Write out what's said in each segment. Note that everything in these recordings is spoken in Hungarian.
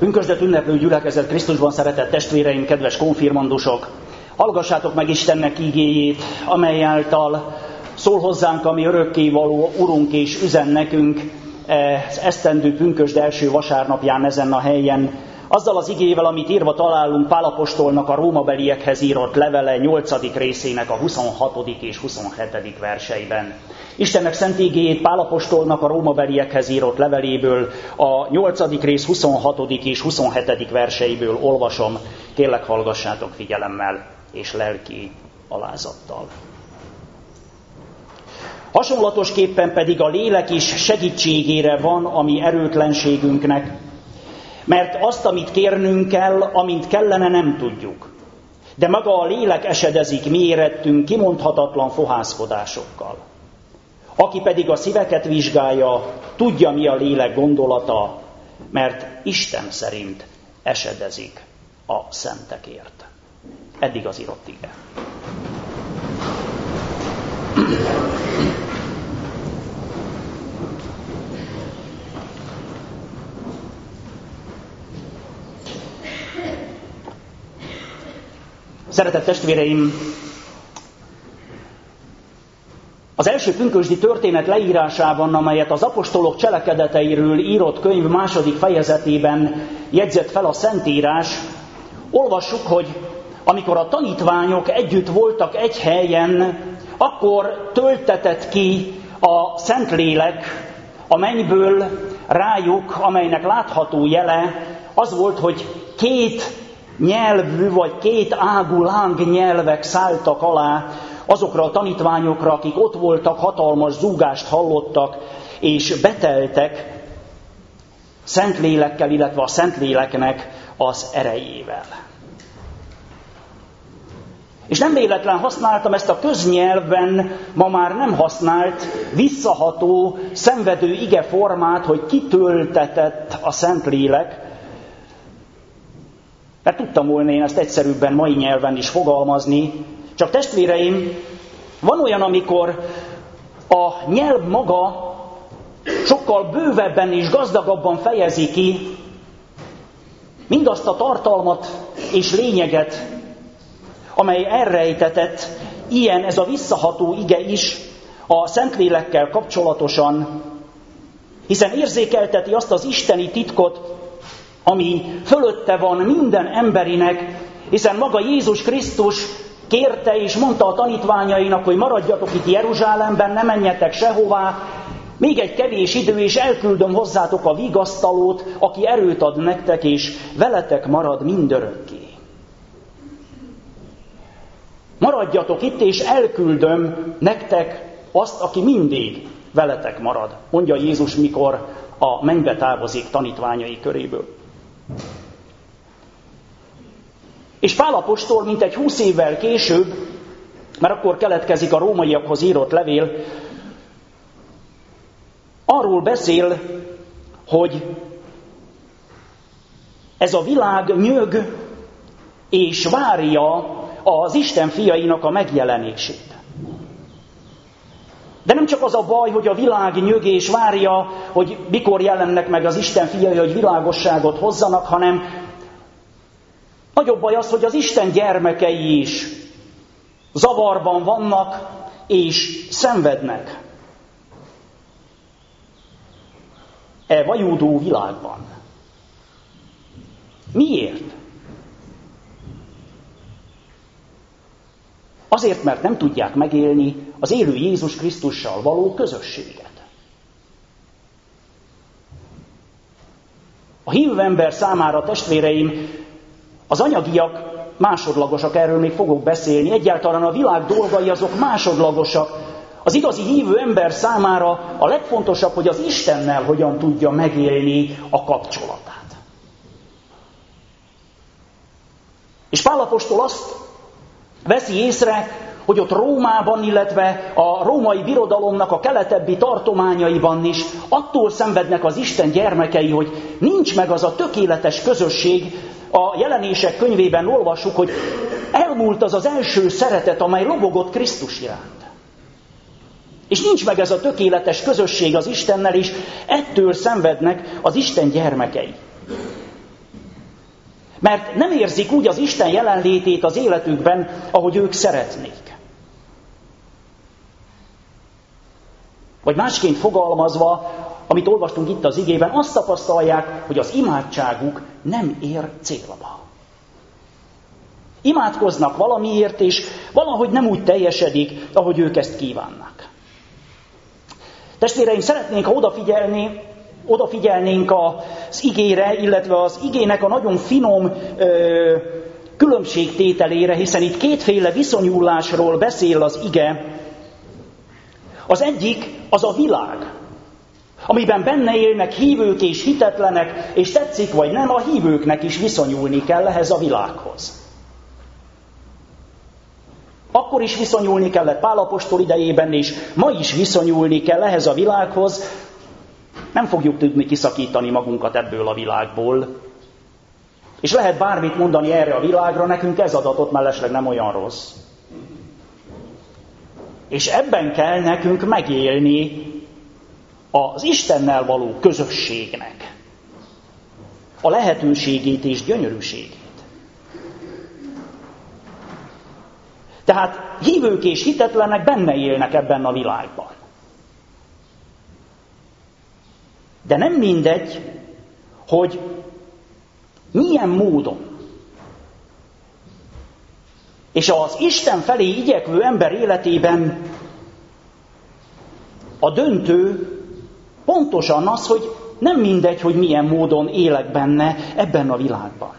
Pünkösdet ünneplő gyülekezet, Krisztusban szeretett testvéreim, kedves konfirmandusok! Hallgassátok meg Istennek igéjét, amely által szól hozzánk a mi örökkévaló Urunk, és üzen nekünk az esztendő pünkösd első vasárnapján ezen a helyen, azzal az igével, amit írva találunk Pál apostolnak a rómabeliekhez írott levele 8. részének a 26. és 27. verseiben. Istennek szent igéjét Pál apostolnak a rómabeliekhez írott leveléből, a 8. rész 26. és 27. verseiből olvasom. Kérlek, hallgassátok figyelemmel és lelki alázattal. Hasonlatosképpen pedig a lélek is segítségére van a mi erőtlenségünknek, mert azt, amit kérnünk kell, amint kellene, nem tudjuk. De maga a lélek esedezik mi érettünk kimondhatatlan fohászkodásokkal. Aki pedig a szíveket vizsgálja, tudja, mi a lélek gondolata, mert Isten szerint esedezik a szentekért. Eddig az írott ige. Szeretett testvéreim, az első pünkösdi történet leírásában, amelyet az apostolok cselekedeteiről írott könyv 2. fejezetében jegyzett fel a Szentírás, olvassuk, hogy amikor a tanítványok együtt voltak egy helyen, akkor töltetett ki a Szentlélek a mennyből rájuk, amelynek látható jele az volt, hogy 2 nyelvű vagy 2 ágú lángnyelvek szálltak alá azokra a tanítványokra, akik ott voltak, hatalmas zúgást hallottak, és beteltek Szentlélekkel, illetve a Szentléleknek az erejével. És nem véletlen használtam ezt a köznyelvben ma már nem használt, visszaható, szenvedő igeformát, hogy kitöltetett a Szentlélek, mert tudtam volna én ezt egyszerűbben mai nyelven is fogalmazni, csak testvéreim, van olyan, amikor a nyelv maga sokkal bővebben és gazdagabban fejezi ki mindazt a tartalmat és lényeget, amely elrejtetett, ilyen ez a visszaható ige is a Szentlélekkel kapcsolatosan, hiszen érzékelteti azt az isteni titkot, ami fölötte van minden emberinek, hiszen maga Jézus Krisztus kérte és mondta a tanítványainak, hogy maradjatok itt Jeruzsálemben, ne menjetek sehová, még egy kevés idő, és elküldöm hozzátok a vigasztalót, aki erőt ad nektek, és veletek marad mindörökké. Maradjatok itt, és elküldöm nektek azt, aki mindig veletek marad, mondja Jézus, mikor a mennybe távozik tanítványai köréből. És Pál apostol mintegy 20 évvel később, mert akkor keletkezik a rómaiakhoz írott levél, arról beszél, hogy ez a világ nyög és várja az Isten fiainak a megjelenését. De nem csak az a baj, hogy a világ nyög és várja, hogy mikor jelennek meg az Isten fiai, hogy világosságot hozzanak, hanem nagyobb baj az, hogy az Isten gyermekei is zavarban vannak és szenvednek. E vajúdó világban. Miért? Azért, mert nem tudják megélni az élő Jézus Krisztussal való közösséget. A hívő ember számára, testvéreim, az anyagiak másodlagosak, erről még fogok beszélni. Egyáltalán a világ dolgai azok másodlagosak. Az igazi hívő ember számára a legfontosabb, hogy az Istennel hogyan tudja megélni a kapcsolatát. És Pál apostol azt veszi észre, hogy ott Rómában, illetve a római birodalomnak a keletebbi tartományaiban is attól szenvednek az Isten gyermekei, hogy nincs meg az a tökéletes közösség. A Jelenések könyvében olvassuk, hogy elmúlt az az első szeretet, amely lobogott Krisztus iránt. És nincs meg ez a tökéletes közösség az Istennel, és ettől szenvednek az Isten gyermekei. Mert nem érzik úgy az Isten jelenlétét az életükben, ahogy ők szeretnék. Vagy másként fogalmazva, amit olvastunk itt az igében, azt tapasztalják, hogy az imádságuk nem ér célba. Imádkoznak valamiért, és valahogy nem úgy teljesedik, ahogy ők ezt kívánnak. Testvéreim, szeretnénk, ha odafigyelnénk az igére, illetve az igének a nagyon finom különbségtételére, hiszen itt kétféle viszonyulásról beszél az ige. Az egyik az a világ, amiben benne élnek hívők és hitetlenek, és tetszik vagy nem, a hívőknek is viszonyulni kell ehhez a világhoz. Akkor is viszonyulni kellett Pál apostol idejében, és ma is viszonyulni kell ehhez a világhoz. Nem fogjuk tudni kiszakítani magunkat ebből a világból. És lehet bármit mondani erre a világra, nekünk ez adatot mellesleg nem olyan rossz. És ebben kell nekünk megélni az Istennel való közösségnek a lehetőségét és gyönyörűségét. Tehát hívők és hitetlenek benne élnek ebben a világban. De nem mindegy, hogy milyen módon. És az Isten felé igyekvő ember életében a döntő pontosan az, hogy nem mindegy, hogy milyen módon élek benne ebben a világban.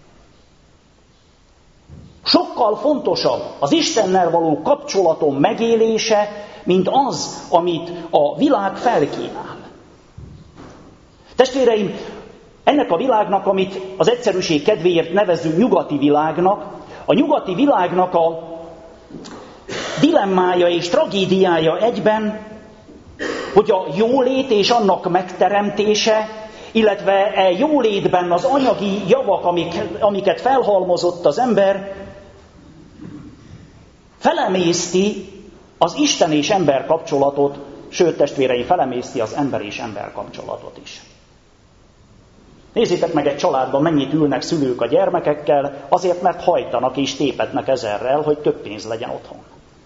Sokkal fontosabb az Istennel való kapcsolatom megélése, mint az, amit a világ felkínál. Testvéreim, ennek a világnak, amit az egyszerűség kedvéért nevezünk nyugati világnak, a nyugati világnak a dilemmája és tragédiája egyben, hogy a jólét és annak megteremtése, illetve jólétben az anyagi javak, amiket felhalmozott az ember, felemészti az Isten és ember kapcsolatot, sőt, testvérei, felemészti az ember és ember kapcsolatot is. Nézzétek meg egy családban, mennyit ülnek szülők a gyermekekkel, azért, mert hajtanak és tépetnek ezerrel, hogy több pénz legyen otthon.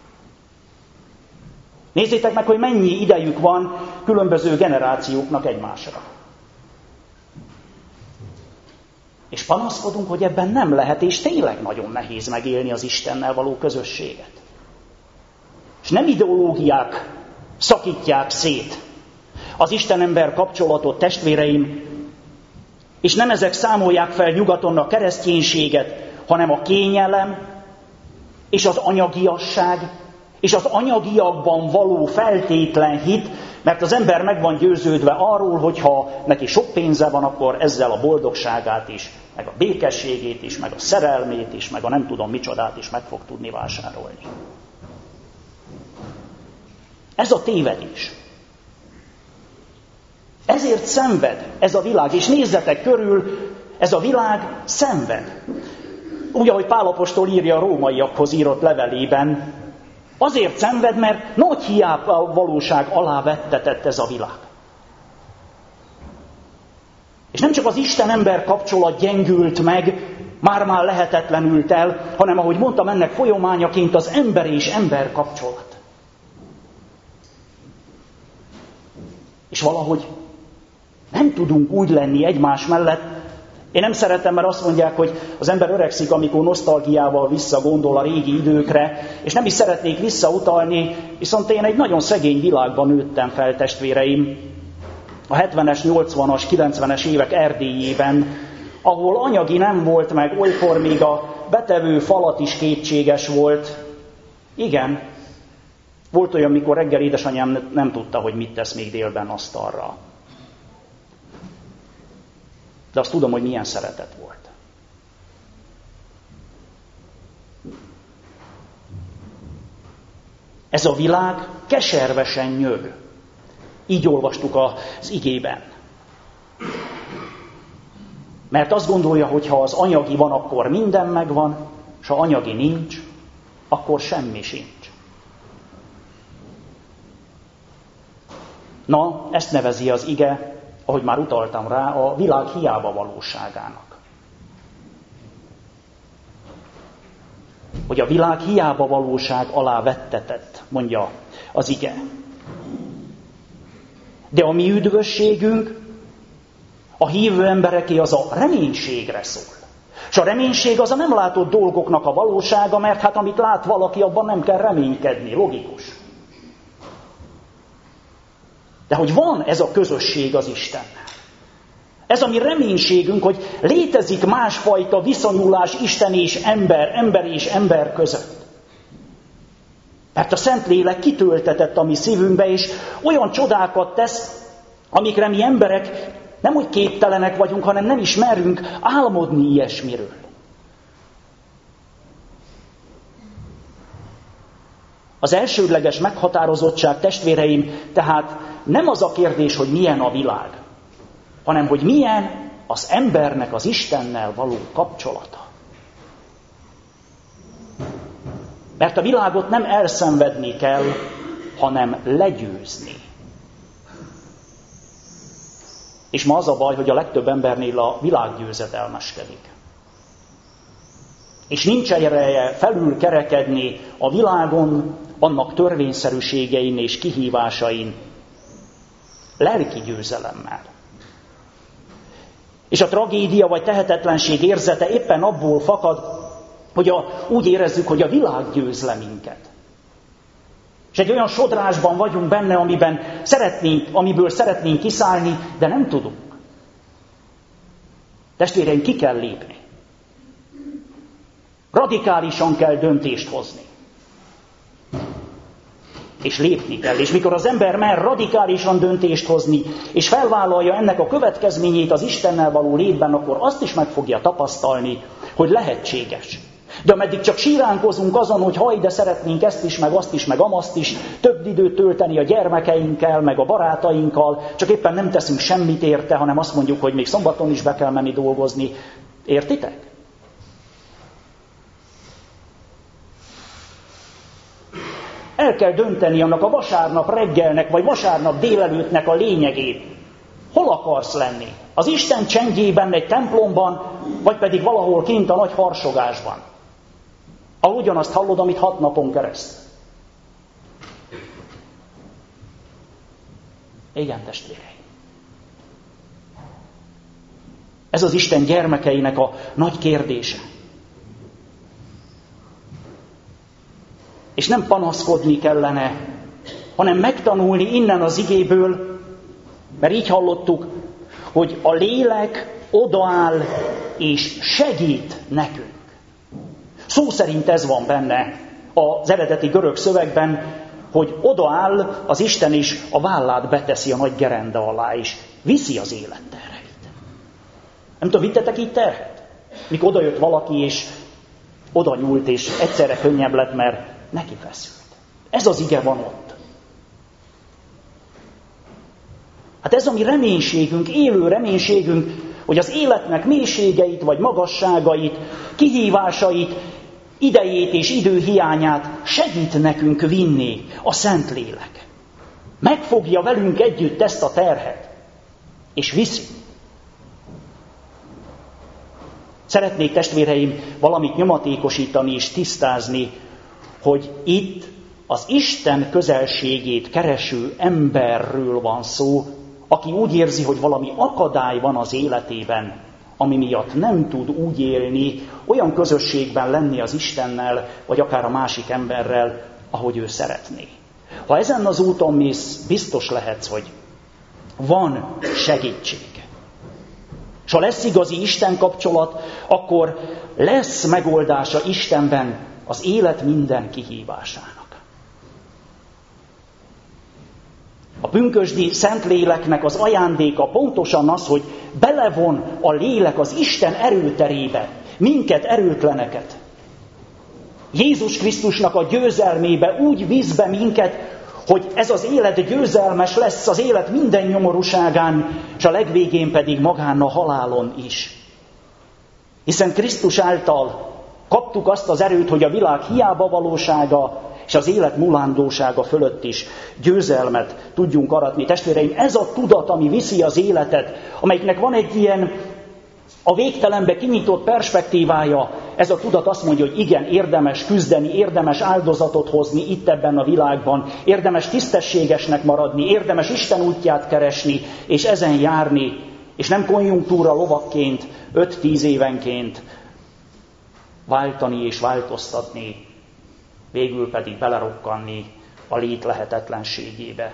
Nézzétek meg, hogy mennyi idejük van különböző generációknak egymásra. És panaszkodunk, hogy ebben nem lehet, és tényleg nagyon nehéz megélni az Istennel való közösséget. És nem ideológiák szakítják szét az Isten-ember kapcsolatot, testvéreim, és nem ezek számolják fel nyugaton a kereszténységet, hanem a kényelem, és az anyagiasság, és az anyagiakban való feltétlen hit, mert az ember meg van győződve arról, hogy ha neki sok pénze van, akkor ezzel a boldogságát is, meg a békességét is, meg a szerelmét is, meg a nem tudom micsodát is meg fog tudni vásárolni. Ez a tévedés. Ezért szenved ez a világ, és nézzetek körül, ez a világ szenved. Úgy, ahogy Pál apostol írja a rómaiakhoz írott levelében, azért szenved, mert nagy hiányvalóság alá vettetett ez a világ. És nem csak az Isten-ember kapcsolat gyengült meg, már lehetetlenült el, hanem ahogy mondtam, ennek folyamányaként az ember és ember kapcsolat. És valahogy nem tudunk úgy lenni egymás mellett. Én nem szeretem, mert azt mondják, hogy az ember öregszik, amikor nosztalgiával visszagondol a régi időkre, és nem is szeretnék visszautalni, viszont én egy nagyon szegény világban nőttem fel, testvéreim, a 70-es, 80-as, 90-es évek Erdélyében, ahol anyagi nem volt meg, olykor még a betevő falat is kétséges volt. Igen, volt olyan, mikor reggel édesanyám nem tudta, hogy mit tesz még délben asztalra. De azt tudom, hogy milyen szeretet volt. Ez a világ keservesen nyög. Így olvastuk az igében. Mert azt gondolja, hogy ha az anyagi van, akkor minden megvan, és ha anyagi nincs, akkor semmi sincs. Na, ezt nevezi az ige, ahogy már utaltam rá, a világ hiába valóságának. hogy a világ hiába valóság alá vettetett, mondja az ige. De a mi üdvösségünk, a hívő embereké az a reménységre szól. És a reménység az a nem látott dolgoknak a valósága, mert hát amit lát valaki, abban nem kell reménykedni, logikus. De hogy van ez a közösség az Istennel. Ez a mi reménységünk, hogy létezik másfajta viszonyulás Isten és ember között. Mert a Szentlélek kitöltetett a mi szívünkbe, és olyan csodákat tesz, amikre mi emberek nem úgy képtelenek vagyunk, hanem nem is merünk álmodni ilyesmiről. Az elsődleges meghatározottság, testvéreim, tehát nem az a kérdés, hogy milyen a világ, hanem hogy milyen az embernek az Istennel való kapcsolata. Mert a világot nem elszenvedni kell, hanem legyőzni. És ma az a baj, hogy a legtöbb embernél a világ győzedelmeskedik. És nincs ereje felül kerekedni a világon, annak törvényszerűségein és kihívásain, lelki győzelemmel. És a tragédia vagy tehetetlenség érzete éppen abból fakad, hogy úgy érezzük, hogy a világ győz le minket. És egy olyan sodrásban vagyunk benne, amiből szeretnénk kiszállni, de nem tudunk. Testvéreim, ki kell lépni. Radikálisan kell döntést hozni. És lépni kell. És mikor az ember mer radikálisan döntést hozni, és felvállalja ennek a következményét az Istennel való létben, akkor azt is meg fogja tapasztalni, hogy lehetséges. De ameddig csak síránkozunk azon, hogy haj, de szeretnénk ezt is, meg azt is, meg amazt is, több időt tölteni a gyermekeinkkel, meg a barátainkkal, csak éppen nem teszünk semmit érte, hanem azt mondjuk, hogy még szombaton is be kell menni dolgozni. Értitek? El kell dönteni annak a vasárnap reggelnek, vagy vasárnap délelőttnek a lényegét. Hol akarsz lenni? Az Isten csendjében, egy templomban, vagy pedig valahol kint a nagy harsogásban? Ahol ugyanazt hallod, amit 6 napon keresztül. Igen, testvéreim. Ez az Isten gyermekeinek a nagy kérdése. És nem panaszkodni kellene, hanem megtanulni innen az igéből, mert így hallottuk, hogy a lélek odaáll és segít nekünk. Szó szerint ez van benne az eredeti görög szövegben, hogy odaáll az Isten és a vállát beteszi a nagy gerende alá, és viszi az élet terheit. Nem tudom, vittetek így terhet? Mikor odajött valaki, és oda nyúlt, és egyszerre könnyebb lett, mert neki feszült. Ez az ige van ott. Hát ez a mi reménységünk, élő reménységünk, hogy az életnek mélységeit vagy magasságait, kihívásait, idejét és időhiányát segít nekünk vinni a Szentlélek. Megfogja velünk együtt ezt a terhet, és viszi. Szeretnék, testvéreim, valamit nyomatékosítani és tisztázni, hogy itt az Isten közelségét kereső emberről van szó, aki úgy érzi, hogy valami akadály van az életében, ami miatt nem tud úgy élni, olyan közösségben lenni az Istennel, vagy akár a másik emberrel, ahogy ő szeretné. Ha ezen az úton mész, biztos lehetsz, hogy van segítség. És ha lesz igazi Isten kapcsolat, akkor lesz megoldása Istenben az élet minden kihívásának. A pünkösdi Szentléleknek az ajándéka pontosan az, hogy belevon a lélek az Isten erőterébe, minket erőtleneket. Jézus Krisztusnak a győzelmébe úgy visz be minket, hogy ez az élet győzelmes lesz az élet minden nyomorúságán, és a legvégén pedig magán a halálon is. Hiszen Krisztus által kaptuk azt az erőt, hogy a világ hiába valósága és az élet mulandósága fölött is győzelmet tudjunk aratni. Testvéreim, ez a tudat, ami viszi az életet, amelyiknek van egy ilyen a végtelenbe kinyitott perspektívája, Ez a tudat azt mondja, hogy igen, érdemes küzdeni, érdemes áldozatot hozni itt ebben a világban, érdemes tisztességesnek maradni, érdemes Isten útját keresni, és ezen járni, és nem konjunktúra lovakként, 5-10 évenként váltani és változtatni, végül pedig belerokkanni a lét lehetetlenségébe.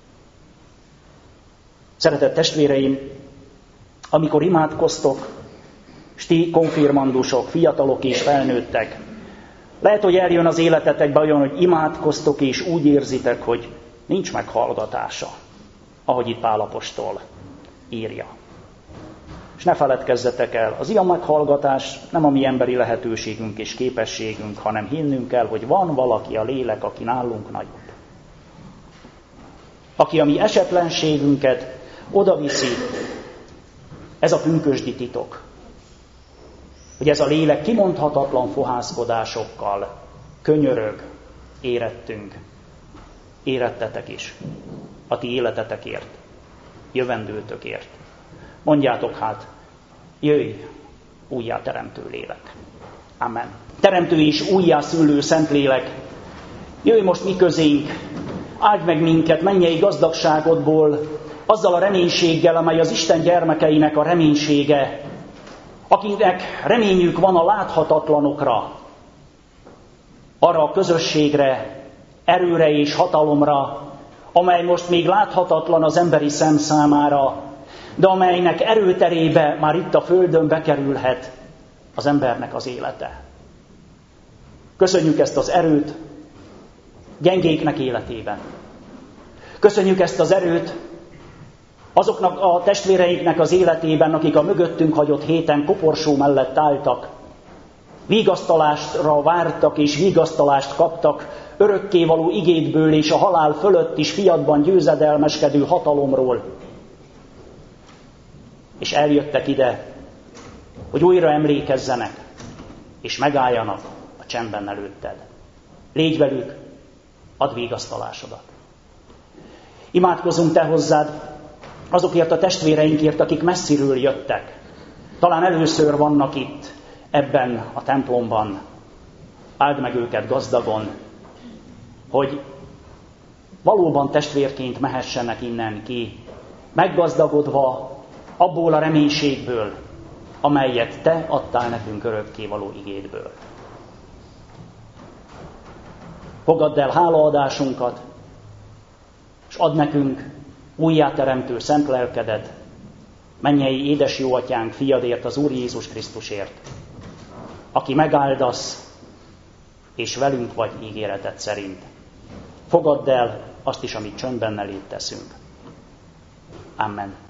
Szeretett testvéreim, amikor imádkoztok, s ti konfirmandusok, fiatalok és felnőttek, lehet, hogy eljön az életetekbe olyan, hogy imádkoztok és úgy érzitek, hogy nincs meghallgatása, ahogy itt Pál apostol írja. És ne feledkezzetek el, az ilyen meghallgatás nem a mi emberi lehetőségünk és képességünk, hanem hinnünk kell, hogy van valaki a lélek, aki nálunk nagyobb. Aki a mi esetlenségünket odaviszi, ez a pünkösdi titok. Hogy ez a lélek kimondhatatlan fohászkodásokkal könyörög, érettünk, érettetek is, a ti életetekért, jövendőtökért. Mondjátok hát, jöjj, újjá teremtő lélek. Amen. Teremtő és újjá szülő Szentlélek, jöjj most mi közénk, áld meg minket mennyei gazdagságodból, azzal a reménységgel, amely az Isten gyermekeinek a reménysége, akinek reményük van a láthatatlanokra, arra a közösségre, erőre és hatalomra, amely most még láthatatlan az emberi szem számára, de amelynek erőterébe már itt a földön bekerülhet az embernek az élete. Köszönjük ezt az erőt gyengéknek életében. Köszönjük ezt az erőt azoknak a testvéreinknek az életében, akik a mögöttünk hagyott héten koporsó mellett álltak, vigasztalásra vártak és vigasztalást kaptak örökkévaló igédből és a halál fölött is fiatban győzedelmeskedő hatalomról. És eljöttek ide, hogy újra emlékezzenek, és megálljanak a csendben előtted. Légy velük, add vigasztalásodat. Imádkozunk te hozzád azokért a testvéreinkért, akik messziről jöttek. Talán először vannak itt, ebben a templomban. Áld meg őket gazdagon, hogy valóban testvérként mehessenek innen ki, meggazdagodva abból a reménységből, amelyet te adtál nekünk örökkévaló igédből. Fogadd el hálaadásunkat, és add nekünk újjáteremtő szent lelkedet, mennyei édes jó atyánk fiadért, az Úr Jézus Krisztusért, aki megáldasz, és velünk vagy ígéreted szerint. Fogadd el azt is, amit csöndben eléd teszünk. Amen.